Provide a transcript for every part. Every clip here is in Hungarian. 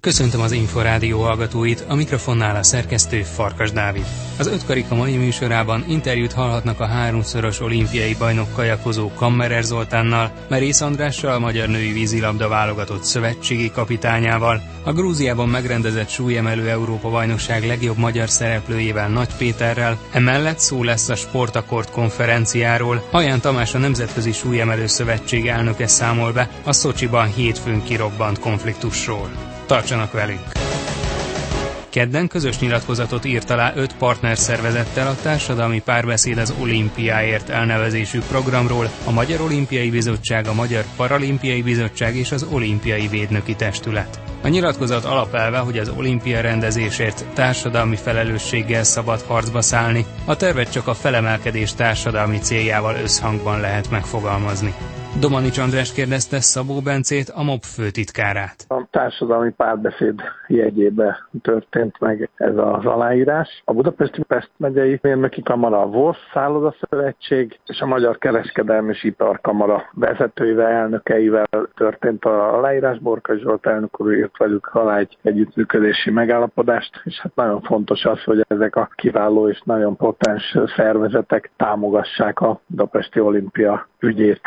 Köszöntöm az Inforádió hallgatóit, a mikrofonnál a szerkesztő Farkas Dávid. Az Ötkarika mai műsorában interjút hallhatnak a háromszoros olimpiai bajnok kajakozó Kammerer Zoltánnal, Merész Andrással, a magyar női vízilabda válogatott szövetségi kapitányával, a Grúziában megrendezett súlyemelő Európa-bajnokság legjobb magyar szereplőjével Nagy Péterrel, emellett szó lesz a Sportakord konferenciáról, Haján Tamás, a Nemzetközi Súlyemelő Szövetség elnöke számol be a Szocsiban hétfőn kirobbant konfliktusról. Tartsanak velünk! Kedden közös nyilatkozatot írt alá 5 partnerszervezettel a Társadalmi Párbeszéd az olimpiáért elnevezésű programról a Magyar Olimpiai Bizottság, a Magyar Paralimpiai Bizottság és az Olimpiai Védnöki Testület. A nyilatkozat alapelve, hogy az olimpia rendezésért társadalmi felelősséggel szabad harcba szállni, a tervet csak a felemelkedés társadalmi céljával összhangban lehet megfogalmazni. Domanics Andrást kérdezte Szabó Bencét, a MOB főtitkárát. A Társadalmi Párbeszéd jegyébe történt meg ez az aláírás. A Budapesti Pest megyei mérnöki kamara, a VOSZ szállodaszövetség és a Magyar Kereskedelmi és Iparkamara vezetőivel, elnökeivel történt az aláírás. Borkai Zsolt elnök úr írt velük alá egy együttműködési megállapodást, és hát nagyon fontos az, hogy ezek a kiváló és nagyon potens szervezetek támogassák a budapesti olimpia ügyét.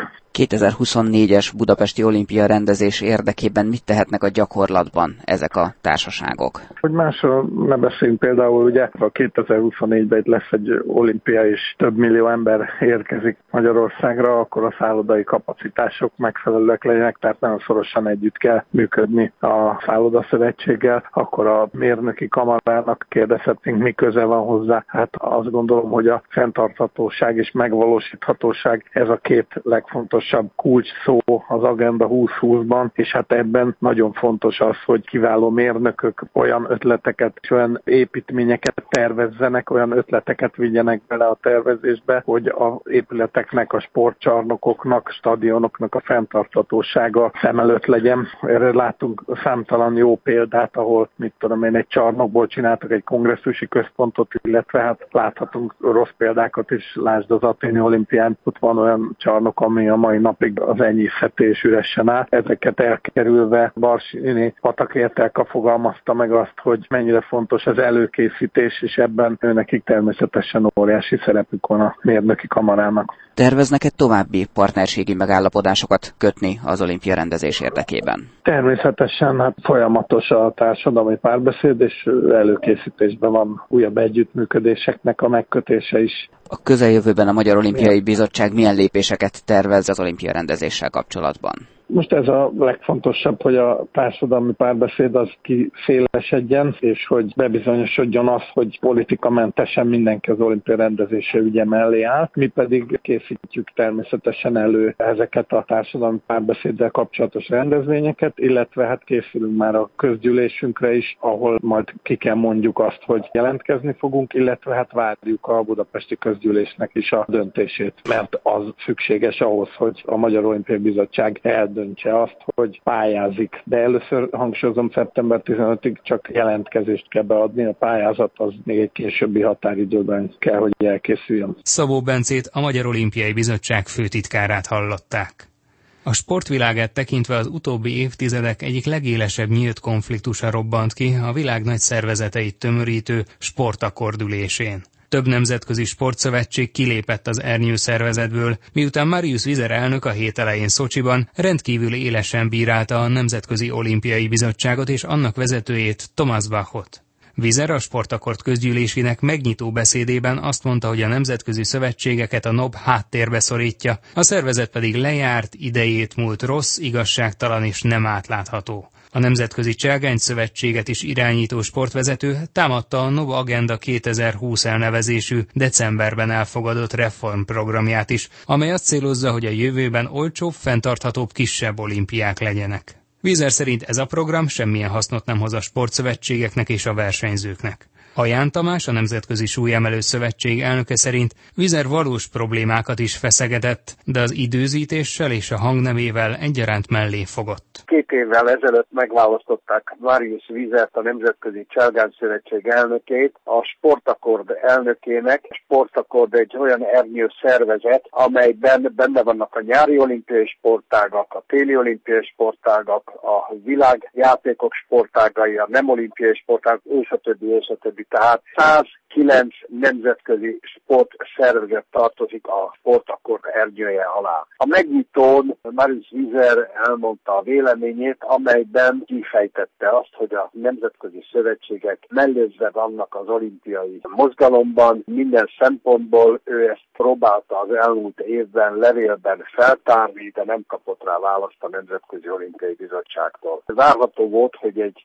2024-es budapesti olimpia rendezés érdekében mit tehetnek a gyakorlatban ezek a társaságok? Hogy másról ne beszéljünk, például ugye a 2024-ben itt lesz egy olimpia, és több millió ember érkezik Magyarországra, akkor a szállodai kapacitások megfelelőek legyenek, tehát nagyon szorosan együtt kell működni a szállodaszövetséggel, akkor a mérnöki kamarának kérdezhetnénk, mi köze van hozzá. Hát azt gondolom, hogy a fenntarthatóság és megvalósíthatóság ez a két legfontosabb kulcs szó az Agenda 2020-ban, és hát ebben nagyon fontos az, hogy kiváló mérnökök olyan ötleteket és olyan építményeket tervezzenek, olyan ötleteket vigyenek bele a tervezésbe, hogy az épületeknek, a sportcsarnokoknak, stadionoknak a fenntarthatósága szem előtt legyen. Erre látunk számtalan jó példát, ahol egy csarnokból csináltak egy kongresszusi központot, illetve hát láthatunk rossz példákat is, lásd az Athéni olimpián, ott van olyan csarnok, ami a mai napig az enyészhetés üresen áll. Ezeket elkerülve Barsini Patakértelka fogalmazta meg azt, hogy mennyire fontos az előkészítés, és ebben őnekik természetesen óriási szerepük van a mérnöki kamarának. Terveznek-e további partnerségi megállapodásokat kötni az olimpia rendezés érdekében? Természetesen hát folyamatos a társadalmi párbeszéd, és előkészítésben van újabb együttműködéseknek a megkötése is. A közeljövőben a Magyar Olimpiai Bizottság milyen lépéseket tervez az olimpia rendezéssel kapcsolatban? Most ez a legfontosabb, hogy a társadalmi párbeszéd az kiszélesedjen, és hogy bebizonyosodjon az, hogy politikamentesen mindenki az olimpia rendezése ügye mellé áll. Mi pedig készítjük természetesen elő ezeket a társadalmi párbeszéddel kapcsolatos rendezvényeket, illetve hát készülünk már a közgyűlésünkre is, ahol majd ki kell mondjuk azt, hogy jelentkezni fogunk, illetve hát várjuk a budapesti közgyűlésnek is a döntését, mert az szükséges ahhoz, hogy a Magyar Olimpiai Bizottság eldöntse azt, hogy pályázik. De először hangsúlyozom, szeptember 15-ig csak jelentkezést kell beadni, a pályázat az még egy későbbi határidőben kell, hogy elkészüljön. Szabó Bencét, a Magyar Olimpiai Bizottság főtitkárát hallották. A sportvilágát tekintve az utóbbi évtizedek egyik legélesebb nyílt konfliktusa robbant ki a világ nagy szervezeteit tömörítő Sportakord ülésén. Több nemzetközi sportszövetség kilépett az ernyő szervezetből, miután Marius Vizer elnök a hét elején Szocsiban rendkívül élesen bírálta a Nemzetközi Olimpiai Bizottságot és annak vezetőjét, Thomas Bachot. Vizer a Sportakord közgyűlésének megnyitó beszédében azt mondta, hogy a nemzetközi szövetségeket a NOB háttérbe szorítja, a szervezet pedig lejárt, idejét múlt, rossz, igazságtalan és nem átlátható. A Nemzetközi Cselgány-szövetséget is irányító sportvezető támadta a NOB Agenda 2020 elnevezésű decemberben elfogadott reformprogramját is, amely azt célozza, hogy a jövőben olcsóbb, fenntarthatóbb, kisebb olimpiák legyenek. Vizer szerint ez a program semmilyen hasznot nem hoz a sportszövetségeknek és a versenyzőknek. A Ján Tamás, a Nemzetközi Súlyemelő Szövetség elnöke szerint Wieser valós problémákat is feszegetett, de az időzítéssel és a hangnemével egyaránt mellé fogott. 2 évvel ezelőtt megválasztották Marius Wiesert, a Nemzetközi Cselgánszövetség elnökét, a Sportakord elnökének. A Sportakord egy olyan ernyő szervezet, amelyben benne vannak a nyári olimpiai sportágak, a téli olimpiai sportágak, a világjátékok sportágai, a nem olimpiai sportágak, és a többi. Tehát 109 nemzetközi sportszervezet tartozik a Sportakord ernyője alá. A megnyitón Marius Wieser elmondta a véleményét, amelyben kifejtette azt, hogy a nemzetközi szövetségek mellőzve vannak az olimpiai mozgalomban. Minden szempontból ő ezt próbálta az elmúlt évben levélben feltárni, de nem kapott rá választ a Nemzetközi Olimpiai Bizottságtól. Várható volt, hogy egy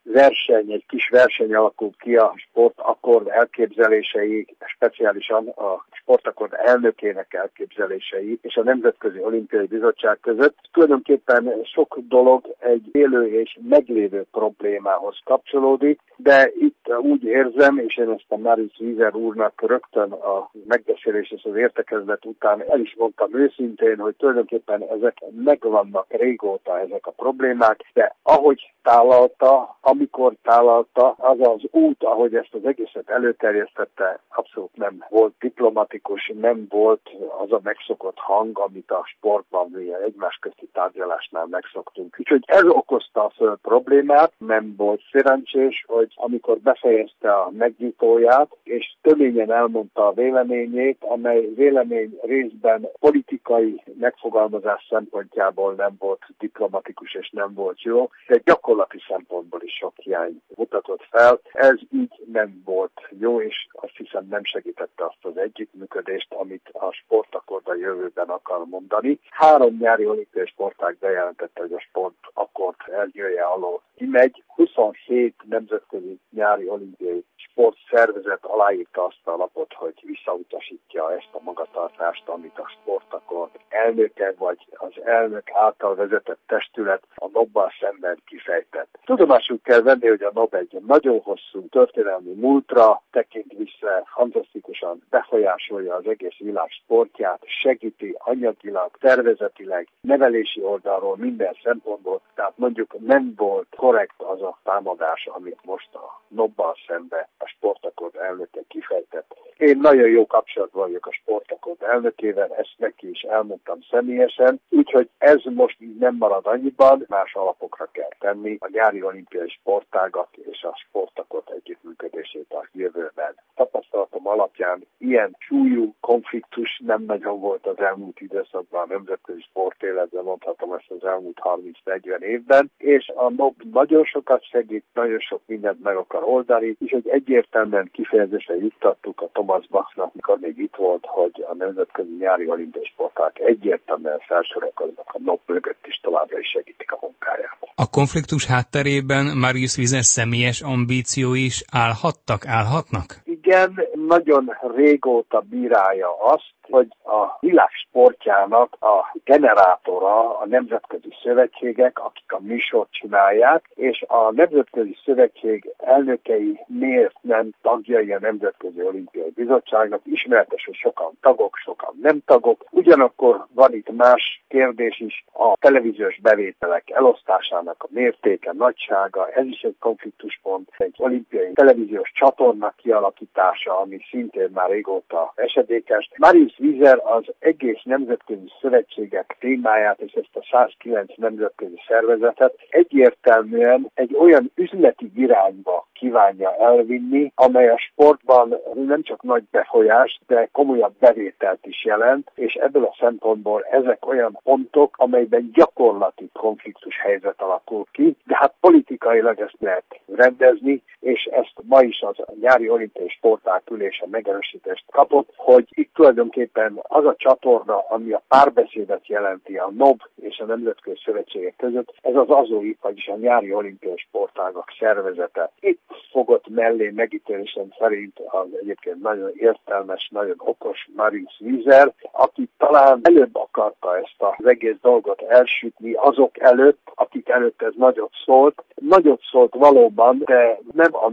kis verseny alakult ki a Sportakord elképzelései, speciálisan a Sportakord elnökének elképzelései és a Nemzetközi Olimpiai Bizottság között. Tulajdonképpen sok dolog egy élő és meglévő problémához kapcsolódik, de itt úgy érzem, és én ezt a Marius Wieser úrnak rögtön a megbeszélés és az értekezlet után el is mondtam őszintén, hogy tulajdonképpen ezek megvannak régóta ezek a problémák, de ahogy tálalta, amikor tálalta, az az út, ahogy ezt az egészet előterjesztette, abszolút nem volt diplomatikus, nem volt az a megszokott hang, amit a sportban egymás közti tárgyalásnál megszoktunk. Úgyhogy ez okozta a föl problémát, nem volt szerencsés, hogy amikor befejezte a megnyitóját, és töményen elmondta a véleményét, amely vélemény részben politikai megfogalmazás szempontjából nem volt diplomatikus és nem volt jó, de gyakorlati szempontból is sok hiány mutatott fel. Ez így nem volt jó, és azt hiszem nem segítette azt az együttműködést, amit a Sportakord a jövőben akar mondani. 3 nyári olimpiai sportág bejelentette, hogy a Sportakord eljöjje alól kimegy. 27 nemzetközi nyári olimpiai sportszervezet aláírta azt a lapot, hogy visszautasítja ezt a magatartást, amit a Sportakord elnöke vagy az elnök által vezetett testület a NOB-bal szemben kifejtett. Tudomásul kell venni, hogy a NOB egy nagyon hosszú történelmi múltra tekint vissza, fantasztikusan befolyásolja az egész világ sportját, segíti anyagilag, tervezetileg, nevelési oldalról minden szempontból, tehát mondjuk nem volt korrekt az a támadás, amit most a NOB-bal szemben a Sportakord elnöke kifejtett. Én nagyon jó kapcsolatban vagyok a Sportakord elnökével, ezt neki is elmondtam személyesen, úgyhogy ez most így nem marad annyiban, más alapokra kell tenni a nyári olimpiai sportágak és a Sportakord együttműködését a jövőben. Tapasztalatom alapján ilyen súlyú konfliktus nem nagyon volt az elmúlt időszakban a nemzetközi sportéletben, mondhatom ezt az elmúlt 30-40 évben, és a NOB nagyon sokat segít, nagyon sok mindent meg akar oldani, és hogy egyértelműen kifejezésre juttattuk a Thomas Bachnak, mikor még itt volt, hogy a nemzetközi nyári olimpiai sporták egyértelműen felsorakoznak a NOB mögött is továbbra is segítik a munkáját. A konfliktus hátterében Marius Wieser személyes ambíciói is állhatnak? Igen, nagyon régóta bírálja azt, hogy a világ sportjának a generátora a nemzetközi szövetségek, akik a műsort csinálják, és a Nemzetközi Szövetség elnökei miért nem tagjai a Nemzetközi Olimpiai Bizottságnak, ismeretes, hogy sokan tagok, sokan nem tagok. Ugyanakkor van itt más kérdés is, a televíziós bevételek elosztásának a mértéke, nagysága, ez is egy konfliktuspont, egy olimpiai televíziós csatorna kialakítása, ami szintén már régóta esedékes. Marius Wieser az egész nemzetközi szövetségek témáját és ezt a 109 nemzetközi szervezetet egyértelműen egy olyan üzleti irányba kívánja elvinni, amely a sportban nem csak nagy befolyást, de komolyabb bevételt is jelent, és ebből a szempontból ezek olyan pontok, amelyben gyakorlati konfliktus helyzet alakul ki, de hát politikailag ezt lehet rendezni, és ezt ma is az nyári olimpiai sportág ülése megerősítést kapott, hogy itt tulajdonképpen az a csatorna, ami a párbeszédet jelenti a NOB és a Nemzetközi Szövetségek között, ez az AZOI, vagyis a nyári olimpiai sportágak szervezete. Itt fogott mellé megítélésem szerint az egyébként nagyon értelmes, nagyon okos Marius Wieser, aki talán előbb akarta ezt az egész dolgot elsütni azok előtt, akik előtt ez nagyot szólt. Nagyot szólt valóban, de nem a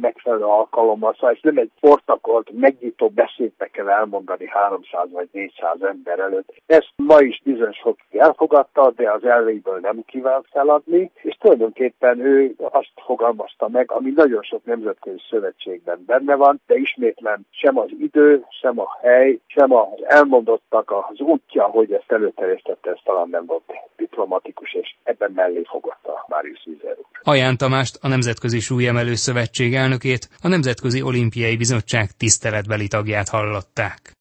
megfelelő alkalommal, szóval ez nem egy sportakord, megnyitó beszédbe kell elmondani 300 vagy 400 ember előtt. Ezt ma is bizonyos sok elfogadta, de az elveiből nem kívánt feladni, és tulajdonképpen ő azt fogalmazta meg, ami nagyon sok nemzetközi szövetségben benne van, de ismétlen sem az idő, sem a hely, sem az elmondottak az útja, hogy ezt előterjesztette, ez talán nem volt diplomatikus, és ebben mellé fogott a Marius Wiesel úr. Aján Tamást, a Nemzetközi Súlyemelő Szövetség elnökét, a Nemzetközi Olimpiai Bizottság tiszteletbeli tagját hallották.